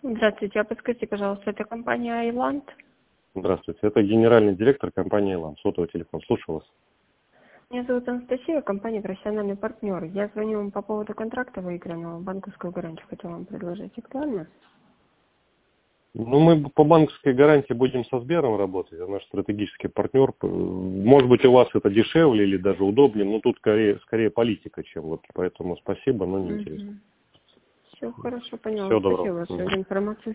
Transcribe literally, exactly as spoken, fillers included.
Здравствуйте, а подскажите, пожалуйста, это компания Айланд? Здравствуйте, это генеральный директор компании «Элан». Сотовый телефон, слушаю вас. Меня зовут Анастасия, компания «Профессиональный партнер». Я звоню вам по поводу контракта выигранного, банковскую гарантию хотела вам предложить. Актуально? Ну, мы по банковской гарантии будем со Сбером работать, это наш стратегический партнер. Может быть, у вас это дешевле или даже удобнее, но тут скорее, скорее политика, чем вот. Поэтому спасибо, но не интересно. Угу. Все хорошо, поняла. Всего Спасибо доброго. большое за информацию.